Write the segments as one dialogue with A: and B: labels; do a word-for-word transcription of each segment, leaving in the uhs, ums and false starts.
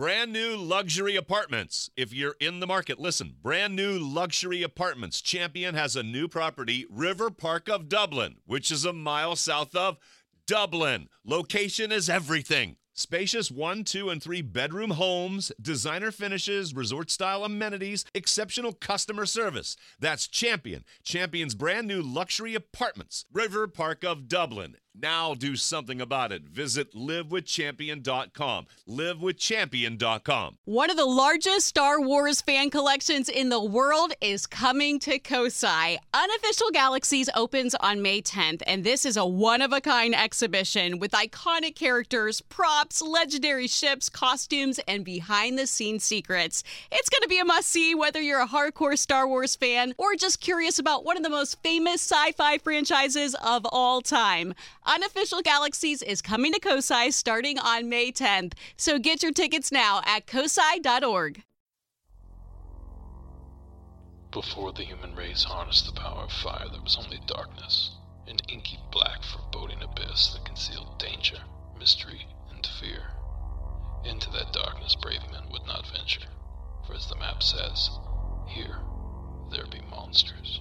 A: Brand new luxury apartments. If you're in the market, listen. Brand new luxury apartments. Champion has a new property, River Park of Dublin, which is a mile south of Dublin. Location is everything. Spacious one, two, and three bedroom homes, designer finishes, resort-style amenities, exceptional customer service. That's Champion. Champion's brand new luxury apartments. River Park of Dublin. Now do something about it. Visit live with champion dot com. live with champion dot com.
B: One of the largest Star Wars fan collections in the world is coming to Kosai. Unofficial Galaxies opens on May tenth, and this is a one-of-a-kind exhibition with iconic characters, props, legendary ships, costumes, and behind-the-scenes secrets. It's going to be a must-see whether you're a hardcore Star Wars fan or just curious about one of the most famous sci-fi franchises of all time. Unofficial Galaxies is coming to Kosai starting on May tenth, so get your tickets now at kosai dot org.
C: Before the human race harnessed the power of fire, there was only darkness, an inky black foreboding abyss that concealed danger, mystery, and fear. Into that darkness brave men would not venture, for as the map says, here there be monsters.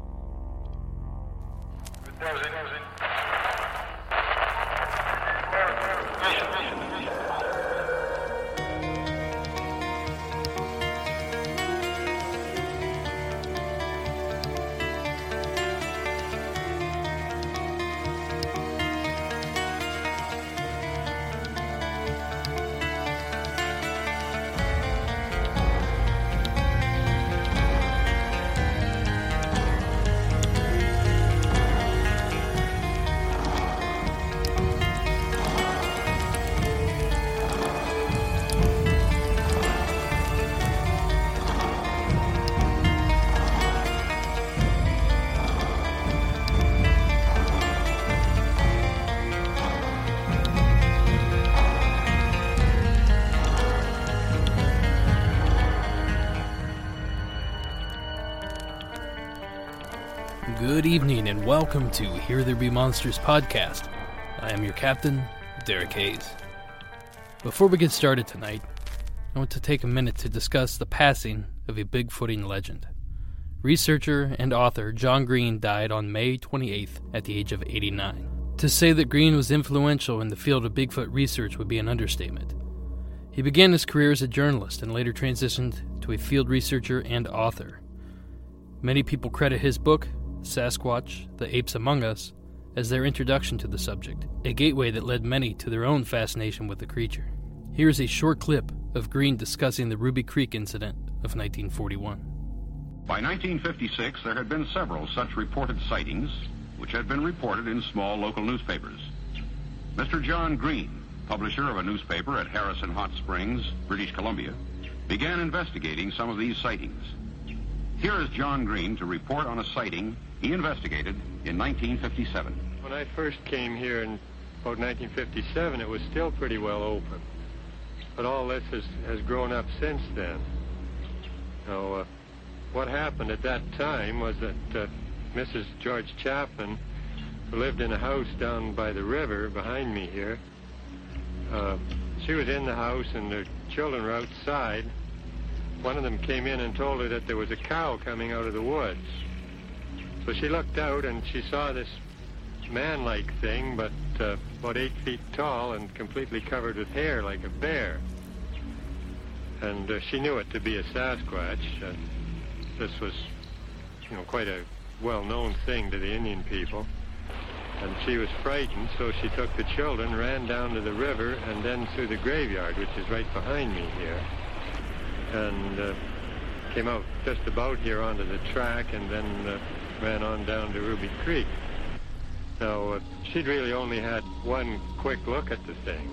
D: Good evening and welcome to Here There Be Monsters podcast. I am your captain, Derek Hayes. Before we get started tonight, I want to take a minute to discuss the passing of a Bigfooting legend. Researcher and author John Green died on May twenty-eighth at the age of eighty-nine. To say that Green was influential in the field of Bigfoot research would be an understatement. He began his career as a journalist and later transitioned to a field researcher and author. Many people credit his book, Sasquatch, The Apes Among Us, as their introduction to the subject, a gateway that led many to their own fascination with the creature. Here is a short clip of Green discussing the Ruby Creek incident of nineteen forty-one.
E: By nineteen fifty-six, there had been several such reported sightings, which had been reported in small local newspapers. Mister John Green, publisher of a newspaper at Harrison Hot Springs, British Columbia, began investigating some of these sightings. Here is John Green to report on a sighting he investigated in nineteen fifty-seven.
F: When I first came here in about nineteen fifty-seven, it was still pretty well open. But all this has, has grown up since then. Now, uh, what happened at that time was that uh, Missus George Chapman, who lived in a house down by the river behind me here, uh, she was in the house and the children were outside. One of them came in and told her that there was a cow coming out of the woods. So she looked out and she saw this man-like thing, but uh, about eight feet tall and completely covered with hair like a bear. And uh, she knew it to be a Sasquatch. Uh, this was, you know, quite a well-known thing to the Indian people. And she was frightened, so she took the children, ran down to the river, and then through the graveyard, which is right behind me here, and uh, came out just about here onto the track and then uh, ran on down to Ruby Creek. Now, uh, she'd really only had one quick look at the thing,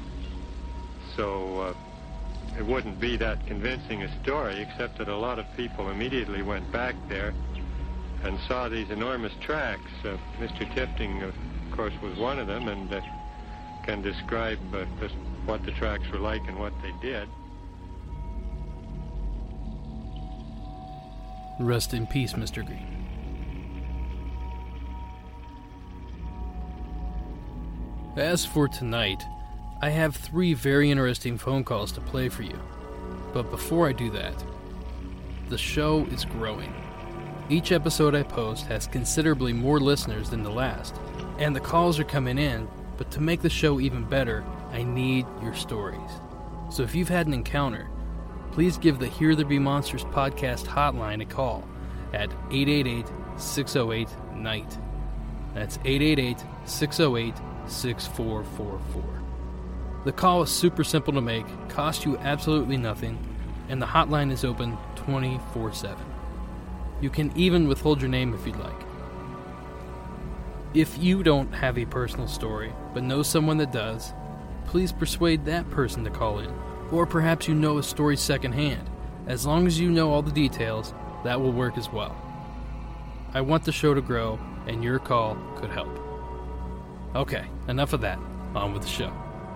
F: so uh, it wouldn't be that convincing a story, except that a lot of people immediately went back there and saw these enormous tracks. Uh, Mister Tifting, of course, was one of them, and uh, can describe uh, just what the tracks were like and what they did.
D: Rest in peace, Mister Green. As for tonight, I have three very interesting phone calls to play for you. But before I do that, the show is growing. Each episode I post has considerably more listeners than the last, and the calls are coming in, but to make the show even better, I need your stories. So if you've had an encounter, please give the Here There Be Monsters podcast hotline a call at eight eight eight, six oh eight, N I G H T. That's eight eight eight, six oh eight, six four four four. The call is super simple to make, costs you absolutely nothing, and the hotline is open twenty-four seven. You can even withhold your name if you'd like. If you don't have a personal story, but know someone that does, please persuade that person to call in. Or perhaps you know a story secondhand. As long as you know all the details, that will work as well. I want the show to grow, and your call could help. Okay, enough of that. On with the show.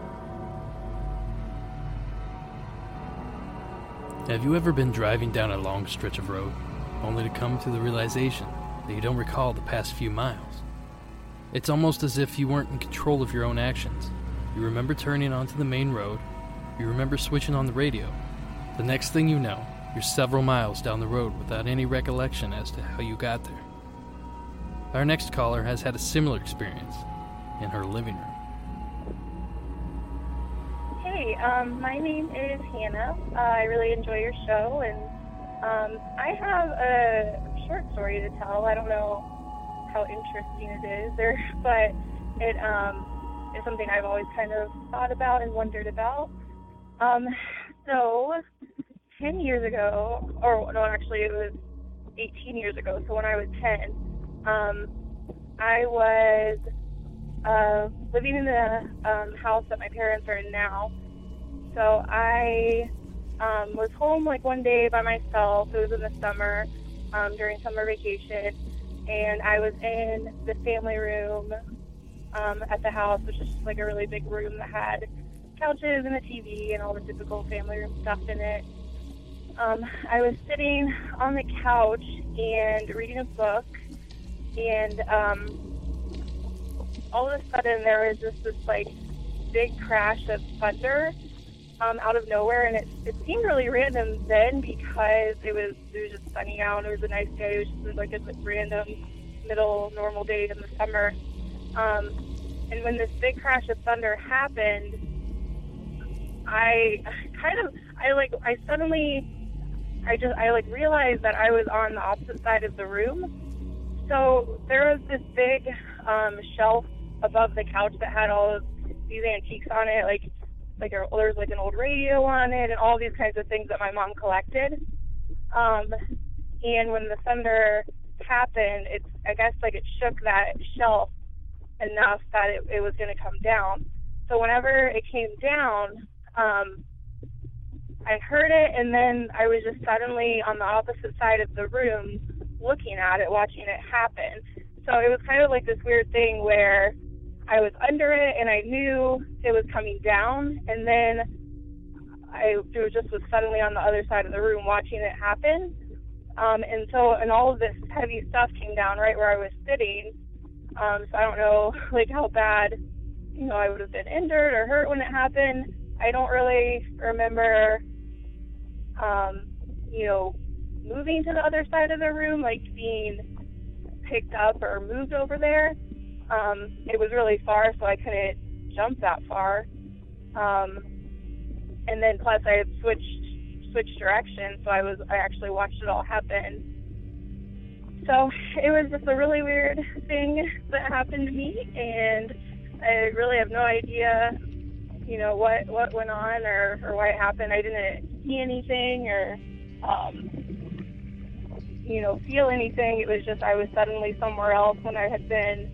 D: Have you ever been driving down a long stretch of road, only to come to the realization that you don't recall the past few miles? It's almost as if you weren't in control of your own actions. You remember turning onto the main road, you remember switching on the radio. The next thing you know, you're several miles down the road without any recollection as to how you got there. Our next caller has had a similar experience in her living room.
G: Hey, um, my name is Hannah. Uh, I really enjoy your show, and um, I have a short story to tell. I don't know how interesting it is, or, but it um, is something I've always kind of thought about and wondered about. Um, so, ten years ago, or no, actually it was eighteen years ago, so when I was ten, um, I was uh, living in the um, house that my parents are in now. So I um, was home like one day by myself. It was in the summer, um, during summer vacation, and I was in the family room um, at the house, which is just like a really big room that had couches and a T V and all the typical family room stuff in it. Um, I was sitting on the couch and reading a book, and um, all of a sudden there was just this like big crash of thunder um, out of nowhere, and it, it seemed really random then because it was it was just sunny out. It was a nice day. It was just like a random middle normal day in the summer. Um, and when this big crash of thunder happened, I kind of I like I suddenly I just I like realized that I was on the opposite side of the room. So there was this big um, shelf above the couch that had all of these antiques on it, like like there was like an old radio on it and all these kinds of things that my mom collected. Um, and when the thunder happened, it's I guess like it shook that shelf enough that it, it was going to come down. So whenever it came down, um, I heard it, and then I was just suddenly on the opposite side of the room looking at it, watching it happen. So it was kind of like this weird thing where I was under it and I knew it was coming down, and then I was just was suddenly on the other side of the room watching it happen. Um, and so, and all of this heavy stuff came down right where I was sitting. Um, so I don't know like how bad, you know, I would have been injured or hurt when it happened. I don't really remember, um, you know, moving to the other side of the room, like being picked up or moved over there. Um, it was really far, so I couldn't jump that far. Um, and then plus I had switched switched directions, so I was I actually watched it all happen. So it was just a really weird thing that happened to me, and I really have no idea, you know, what, what went on or, or why it happened. I didn't see anything or, um, you know, feel anything. It was just I was suddenly somewhere else when I had been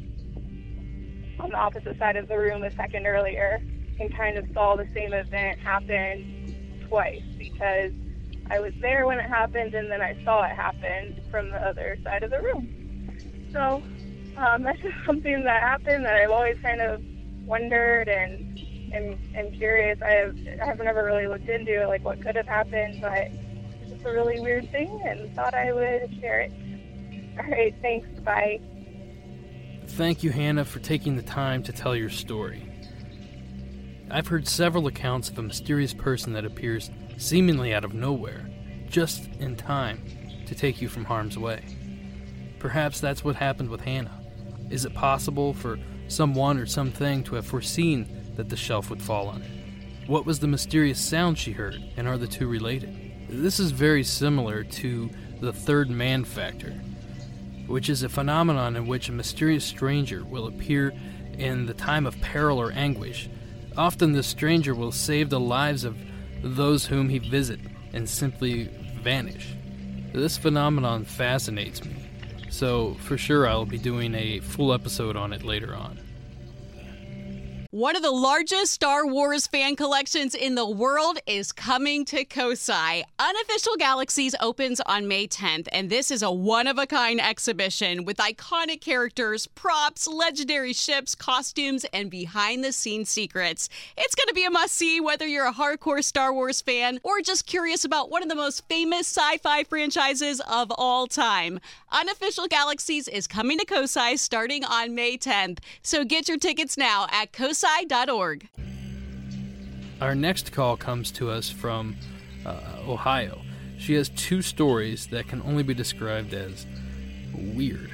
G: on the opposite side of the room a second earlier, and kind of saw the same event happen twice because I was there when it happened and then I saw it happen from the other side of the room. So um, that's just something that happened that I've always kind of wondered and and, and curious. I have I have never really looked into it, like what could have happened, but it's just a really weird thing and thought I would share it. All right, thanks. Bye.
D: Thank you, Hannah, for taking the time to tell your story. I've heard several accounts of a mysterious person that appears seemingly out of nowhere, just in time to take you from harm's way. Perhaps that's what happened with Hannah. Is it possible for someone or something to have foreseen that the shelf would fall on her? What was the mysterious sound she heard, and are the two related? This is very similar to the third man factor, which is a phenomenon in which a mysterious stranger will appear in the time of peril or anguish. Often this stranger will save the lives of those whom he visits and simply vanish. This phenomenon fascinates me, so for sure I'll be doing a full episode on it later on.
B: One of the largest Star Wars fan collections in the world is coming to Kosai. Unofficial Galaxies opens on May tenth, and this is a one-of-a-kind exhibition with iconic characters, props, legendary ships, costumes, and behind-the-scenes secrets. It's going to be a must-see whether you're a hardcore Star Wars fan or just curious about one of the most famous sci-fi franchises of all time. Unofficial Galaxies is coming to Kosai starting on May tenth, so get your tickets now at kosai dot org.
D: Our next call comes to us from uh, Ohio. She has two stories that can only be described as weird.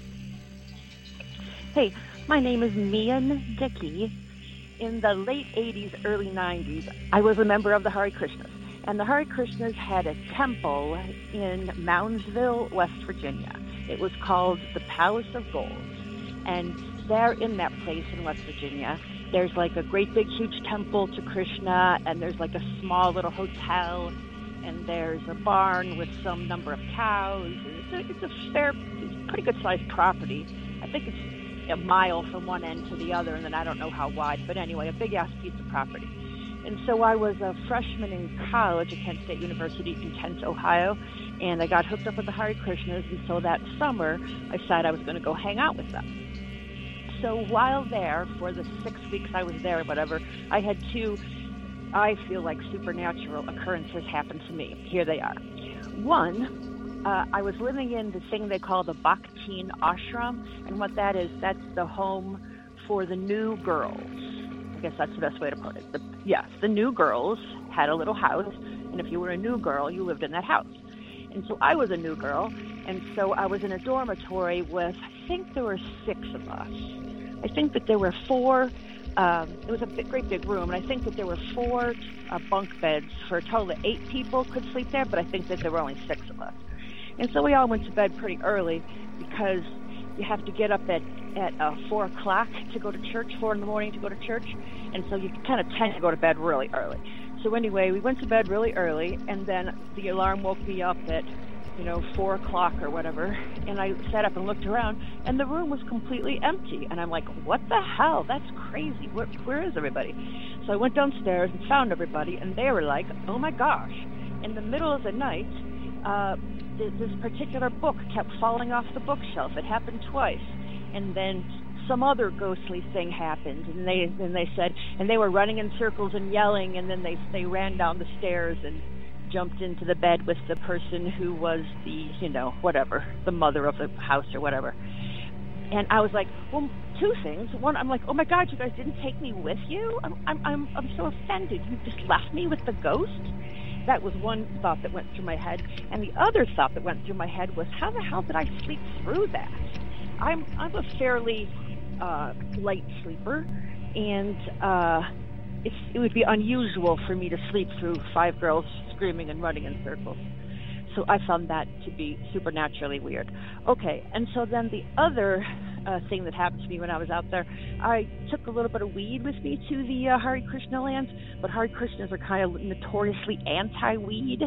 H: Hey, my name is Mian Dickey. In the late eighties, early nineties, I was a member of the Hare Krishnas. And the Hare Krishnas had a temple in Moundsville, West Virginia. It was called the Palace of Gold. And there in that place in West Virginia, there's like a great big huge temple to Krishna, and there's like a small little hotel, and there's a barn with some number of cows. It's a, it's a fair, it's a pretty good sized property. I think it's a mile from one end to the other, and then I don't know how wide, but anyway, a big ass piece of property. And so I was a freshman in college at Kent State University in Kent, Ohio, and I got hooked up with the Hare Krishnas, and so that summer I decided I was going to go hang out with them. So while there, for the six weeks I was there or whatever, I had two, I feel like, supernatural occurrences happen to me. Here they are. One, uh, I was living in the thing they call the Bhakti Ashram, and what that is, that's the home for the new girls. I guess that's the best way to put it. The, yes, the new girls had a little house, and if you were a new girl, you lived in that house. And so I was a new girl, and so I was in a dormitory with, I think there were six of us. I think that there were four, um, it was a big, great big room, and I think that there were four uh, bunk beds for a total of eight people could sleep there, but I think that there were only six of us. And so we all went to bed pretty early because you have to get up at, at uh, four o'clock to go to church, four in the morning to go to church, and so you kind of tend to go to bed really early. So anyway, we went to bed really early, and then the alarm woke me up at, you know, four o'clock or whatever, and I sat up and looked around, and the room was completely empty, and I'm like, what the hell? That's crazy. Where, where is everybody? So I went downstairs and found everybody, and they were like, oh my gosh. In the middle of the night, uh, th- this particular book kept falling off the bookshelf. It happened twice, and then some other ghostly thing happened, and they and they said, and they were running in circles and yelling, and then they they ran down the stairs and jumped into the bed with the person who was the, you know, whatever, the mother of the house or whatever. And I was like, well, two things. One, I'm like, oh my God, you guys didn't take me with you? I'm I'm I'm, I'm so offended. You just left me with the ghost? That was one thought that went through my head. And the other thought that went through my head was, how the hell did I sleep through that? I'm I'm a fairly uh, light sleeper, and uh, it's, it would be unusual for me to sleep through five girls screaming and running in circles. So I found that to be supernaturally weird. Okay, and so then the other uh, thing that happened to me when I was out there, I took a little bit of weed with me to the uh, Hare Krishna lands, but Hare Krishnas are kind of notoriously anti-weed,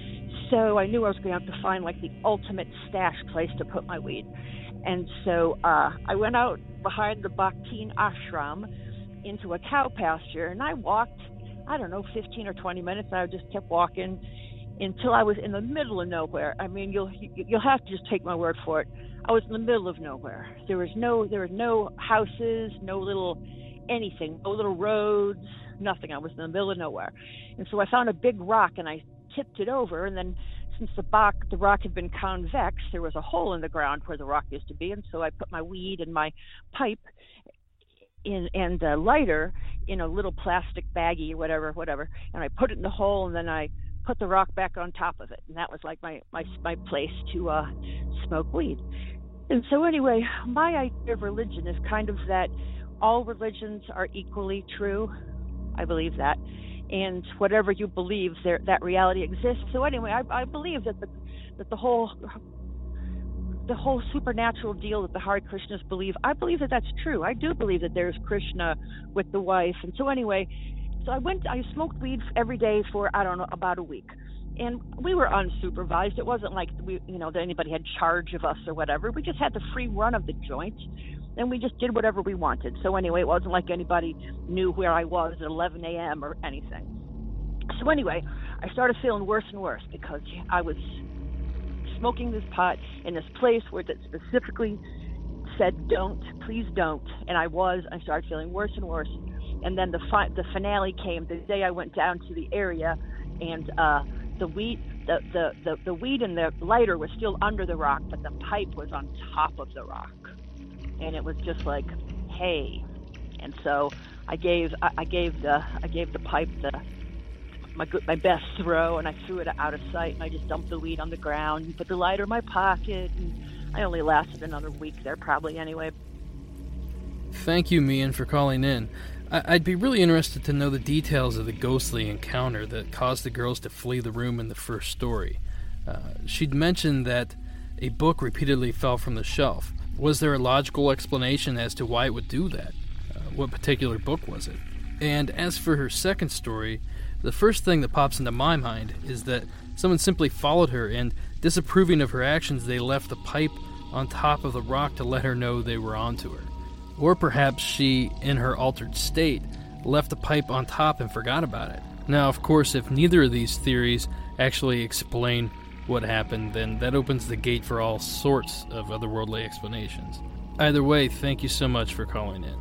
H: so I knew I was going to have to find like the ultimate stash place to put my weed. And so uh, I went out behind the Bhakti Ashram into a cow pasture, and I walked, I don't know, fifteen or twenty minutes. I just kept walking until I was in the middle of nowhere. I mean, you'll you'll have to just take my word for it. I was in the middle of nowhere. There was no there were no houses, no little anything, no little roads, nothing. I was in the middle of nowhere. And so I found a big rock, and I tipped it over, and then since the rock, the rock had been convex, there was a hole in the ground where the rock used to be, and so I put my weed and my pipe in and a lighter in a little plastic baggie or whatever, whatever, and I put it in the hole, and then I put the rock back on top of it, and that was like my my my place to uh, smoke weed. And so anyway, my idea of religion is kind of that all religions are equally true. I believe that. And whatever you believe, there, that reality exists. So anyway, I, I believe that the that the whole the whole supernatural deal that the Hare Krishnas believe, I believe that that's true. I do believe that there's Krishna with the wife. And so anyway, so I went, I smoked weed every day for, I don't know, about a week. And we were unsupervised. It wasn't like we, you know, that anybody had charge of us or whatever. We just had the free run of the joint, and we just did whatever we wanted. So anyway, it wasn't like anybody knew where I was at eleven a.m. or anything. So anyway, I started feeling worse and worse because I was smoking this pot in this place where it specifically said, don't, please don't. And I was, I started feeling worse and worse. And then the fi- the finale came the day I went down to the area, and uh, the weed, the, the, the, the weed and the lighter was still under the rock, but the pipe was on top of the rock. And it was just like, hey. And so I gave I, I gave the I gave the pipe the my good, my best throw, and I threw it out of sight, and I just dumped the weed on the ground and put the lighter in my pocket, and I only lasted another week there probably anyway.
D: Thank you, Mian, for calling in. I'd be really interested to know the details of the ghostly encounter that caused the girls to flee the room in the first story. Uh, she'd mentioned that a book repeatedly fell from the shelf. Was there a logical explanation as to why it would do that? Uh, what particular book was it? And as for her second story, the first thing that pops into my mind is that someone simply followed her, and disapproving of her actions, they left the pipe on top of the rock to let her know they were onto her. Or perhaps she, in her altered state, left the pipe on top and forgot about it. Now, of course, if neither of these theories actually explain what happened, then that opens the gate for all sorts of otherworldly explanations. Either way, thank you so much for calling in.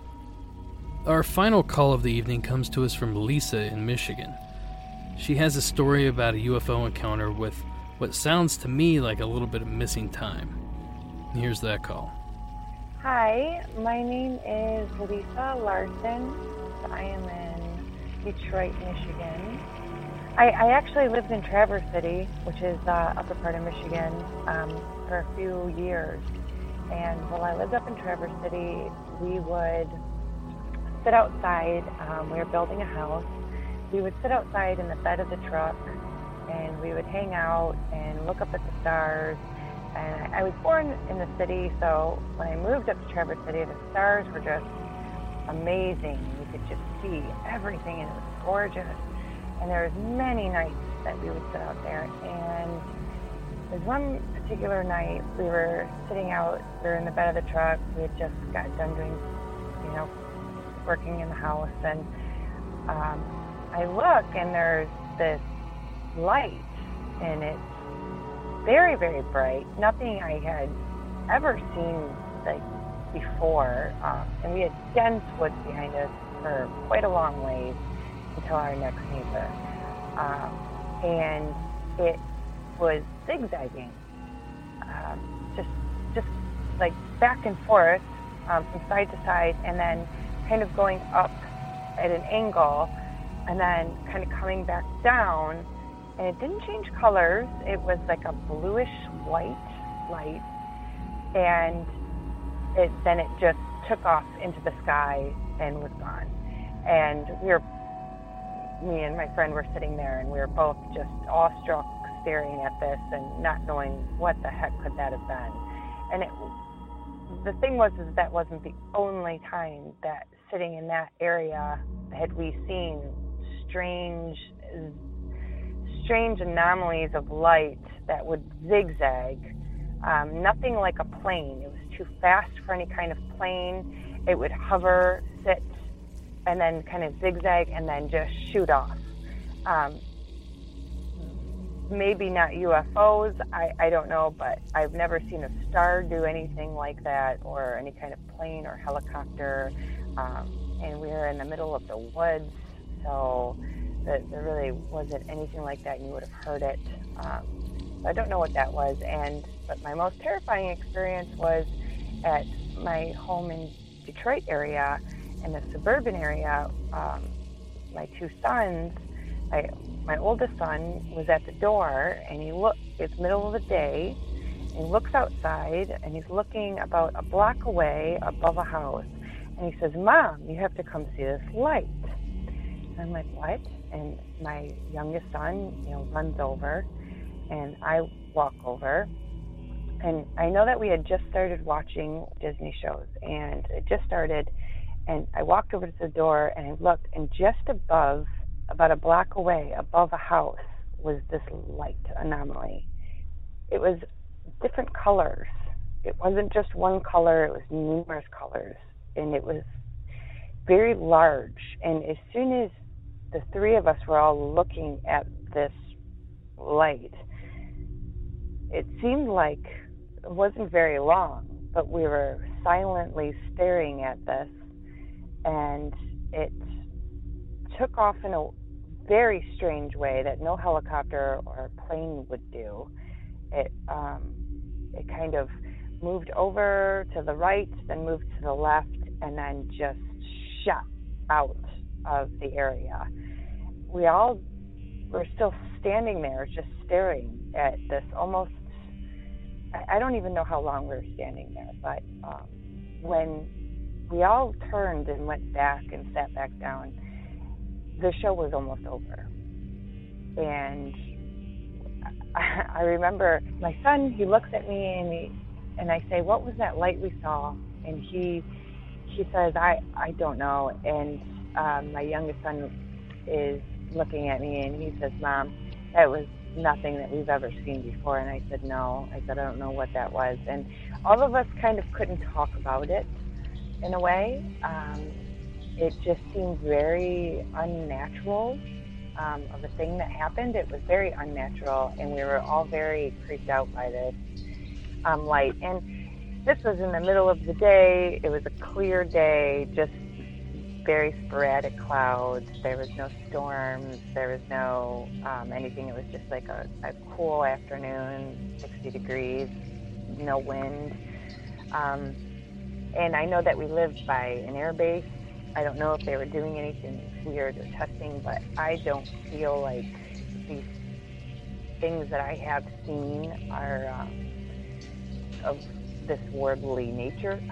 D: Our final call of the evening comes to us from Lisa in Michigan. She has a story about a U F O encounter with what sounds to me like a little bit of missing time. Here's that call.
I: Hi, my name is Lisa Larson. I am in Detroit, Michigan. I, I actually lived in Traverse City, which is the uh, upper part of Michigan, um, for a few years. And while I lived up in Traverse City, we would sit outside. Um, we were building a house. We would sit outside in the bed of the truck, and we would hang out and look up at the stars. And I was born in the city, so when I moved up to Traverse City, the stars were just amazing. You could just see everything, and it was gorgeous. And there was many nights that we would sit out there. And there was one particular night, we were sitting out, we were in the bed of the truck. We had just got done doing, you know, working in the house. And um, I look, and there's this light, and it's very, very bright. Nothing I had ever seen like before. Um, and we had dense woods behind us for quite a long ways until our next neighbor. Um, and it was zigzagging, um, just just like back and forth um, from side to side, and then kind of going up at an angle, and then kind of coming back down. And it didn't change colors. It was like a bluish white light, and it, then it just took off into the sky and was gone. And we were, me and my friend were sitting there, and we were both just awestruck, staring at this and not knowing what the heck could that have been. And it, the thing was, is that wasn't the only time that sitting in that area had we seen strange. strange anomalies of light that would zigzag. Um, nothing like a plane. It was too fast for any kind of plane. It would hover, sit, and then kind of zigzag and then just shoot off. Um, maybe not U F Os, I, I don't know, but I've never seen a star do anything like that, or any kind of plane or helicopter. Um, and we were in the middle of the woods, so There, there really wasn't anything like that, and you would have heard it. Um, so I don't know what that was. And but my most terrifying experience was at my home in Detroit area, in the suburban area, um, my two sons, I, my oldest son was at the door, and he looked, it's middle of the day, and he looks outside, and he's looking about a block away above a house, and he says, "Mom, you have to come see this light." And I'm like, "What?" And my youngest son, you know, runs over, and I walk over, and I know that we had just started watching Disney shows, and it just started, and I walked over to the door, and I looked, and just above, about a block away, above a house, was this light anomaly. It was different colors. It wasn't just one color, it was numerous colors, and it was very large. And as soon as the three of us were all looking at this light, it seemed like it wasn't very long, but we were silently staring at this, and it took off in a very strange way that no helicopter or plane would do. It um, it kind of moved over to the right, then moved to the left, and then just shot out of the area. We all were still standing there, just staring at this almost, I don't even know how long we were standing there, but um, when we all turned and went back and sat back down, the show was almost over. And I, I remember my son, he looks at me and he, and I say, "What was that light we saw?" And he he says, I, I don't know. And um, my youngest son is looking at me and he says, "Mom, that was nothing that we've ever seen before." And I said, "No." I said, "I don't know what that was." And all of us kind of couldn't talk about it in a way. Um, it just seemed very unnatural um, of a thing that happened. It was very unnatural, and we were all very creeped out by this um, light. And this was in the middle of the day. It was a clear day, just very sporadic clouds. There was no storms. There was no um, anything. It was just like a, a cool afternoon, sixty degrees, no wind. Um, and I know that we lived by an air base. I don't know if they were doing anything weird or testing, but I don't feel like these things that I have seen are um, of this worldly nature.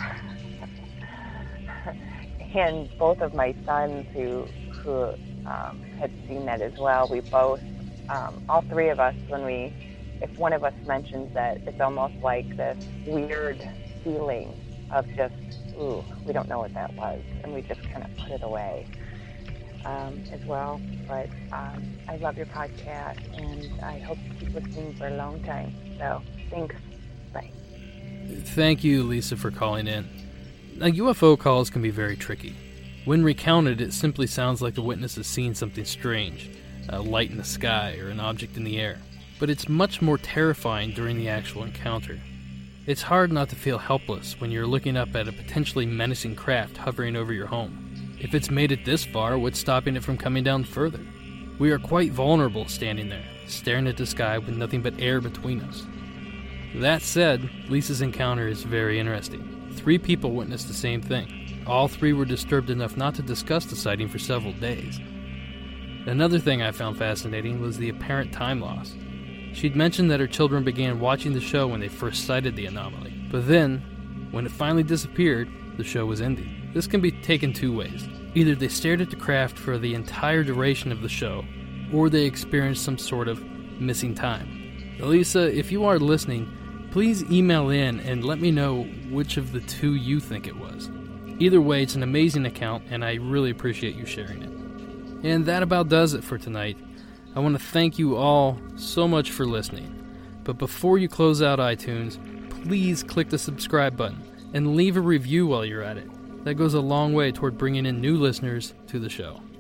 I: And both of my sons who who um, had seen that as well, we both, um, all three of us, when we, if one of us mentions that, it's almost like this weird feeling of just, ooh, we don't know what that was, and we just kind of put it away um, as well. But um, I love your podcast, and I hope to keep listening for a long time. So thanks. Bye.
D: Thank you, Lisa, for calling in. Now, U F O calls can be very tricky. When recounted, it simply sounds like the witness has seen something strange, a light in the sky or an object in the air. But it's much more terrifying during the actual encounter. It's hard not to feel helpless when you're looking up at a potentially menacing craft hovering over your home. If it's made it this far, what's stopping it from coming down further? We are quite vulnerable standing there, staring at the sky with nothing but air between us. That said, Lisa's encounter is very interesting. Three people witnessed the same thing. All three were disturbed enough not to discuss the sighting for several days. Another thing I found fascinating was the apparent time loss. She'd mentioned that her children began watching the show when they first sighted the anomaly. But then, when it finally disappeared, the show was ending. This can be taken two ways. Either they stared at the craft for the entire duration of the show, or they experienced some sort of missing time. Elisa, if you are listening, please email in and let me know which of the two you think it was. Either way, it's an amazing account, and I really appreciate you sharing it. And that about does it for tonight. I want to thank you all so much for listening. But before you close out iTunes, please click the subscribe button and leave a review while you're at it. That goes a long way toward bringing in new listeners to the show.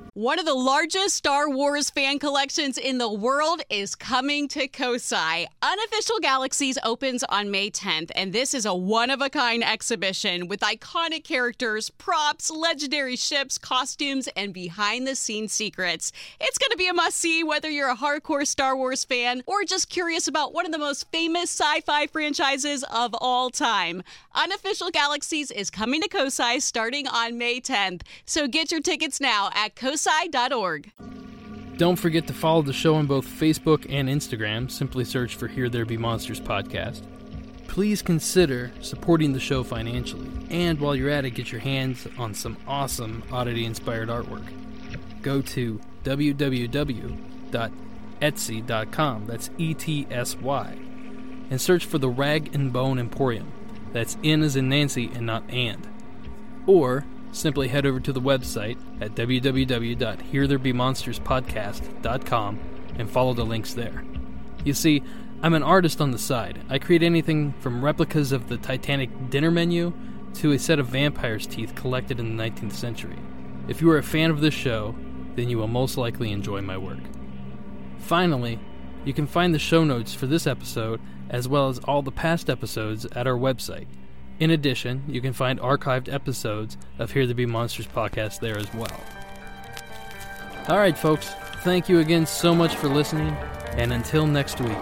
B: One of the largest Star Wars fan collections in the world is coming to Kosai. Unofficial Galaxies opens on May tenth, and this is a one-of-a-kind exhibition with iconic characters, props, legendary ships, costumes, and behind-the-scenes secrets. It's going to be a must-see whether you're a hardcore Star Wars fan or just curious about one of the most famous sci-fi franchises of all time. Unofficial Galaxies is coming to Kosai starting on May tenth, so get your tickets now at kosai dot org.
D: Don't forget to follow the show on both Facebook and Instagram. Simply search for Here There Be Monsters Podcast. Please consider supporting the show financially. And while you're at it, get your hands on some awesome Oddity-inspired artwork. Go to w w w dot etsy dot com, that's E T S Y, and search for the Rag and Bone Emporium. That's in as in Nancy and not and. Or simply head over to the website at w w w dot here there be monsters podcast dot com and follow the links there. You see, I'm an artist on the side. I create anything from replicas of the Titanic dinner menu to a set of vampire's teeth collected in the nineteenth century. If you are a fan of this show, then you will most likely enjoy my work. Finally, you can find the show notes for this episode as well as all the past episodes at our website. In addition, you can find archived episodes of Here There Be Monsters podcast there as well. Alright folks, thank you again so much for listening, and until next week.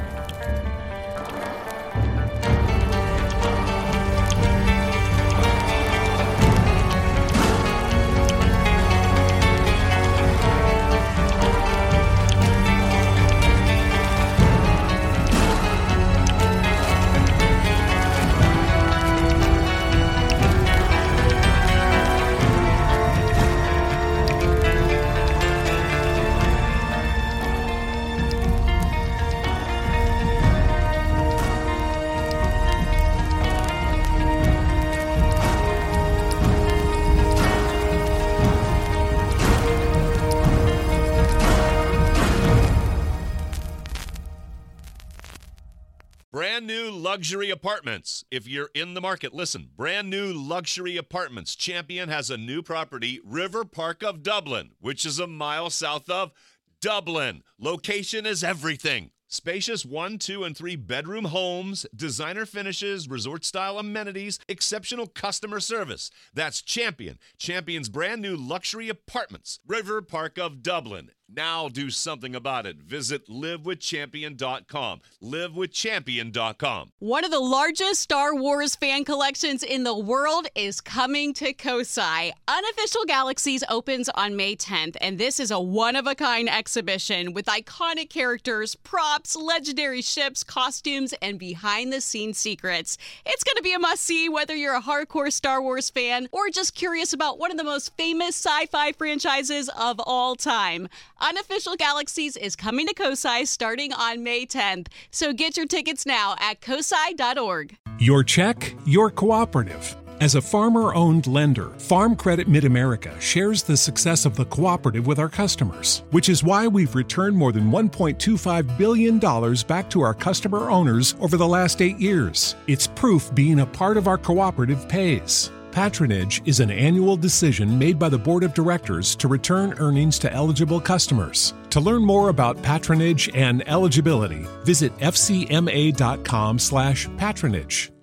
A: Brand new luxury apartments. If you're in the market, listen. Brand new luxury apartments. Champion has a new property, River Park of Dublin, which is a mile south of Dublin. Location is everything. Spacious one, two, and three bedroom homes, designer finishes, resort-style amenities, exceptional customer service. That's Champion. Champion's brand new luxury apartments, River Park of Dublin. Now do something about it. Visit live with champion dot com. live with champion dot com.
B: One of the largest Star Wars fan collections in the world is coming to Kosai. Unofficial Galaxies opens on May tenth, and this is a one-of-a-kind exhibition with iconic characters, props, legendary ships, costumes, and behind-the-scenes secrets. It's going to be a must-see whether you're a hardcore Star Wars fan or just curious about one of the most famous sci-fi franchises of all time. Unofficial Galaxies is coming to Kosai starting on May tenth, so get your tickets now at kosai dot org.
J: Your check, your cooperative. As a farmer-owned lender, Farm Credit Mid-America shares the success of the cooperative with our customers, which is why we've returned more than one point two five billion dollars back to our customer owners over the last eight years. It's proof being a part of our cooperative pays. Patronage is an annual decision made by the Board of Directors to return earnings to eligible customers. To learn more about patronage and eligibility, visit f c m a dot com slash patronage.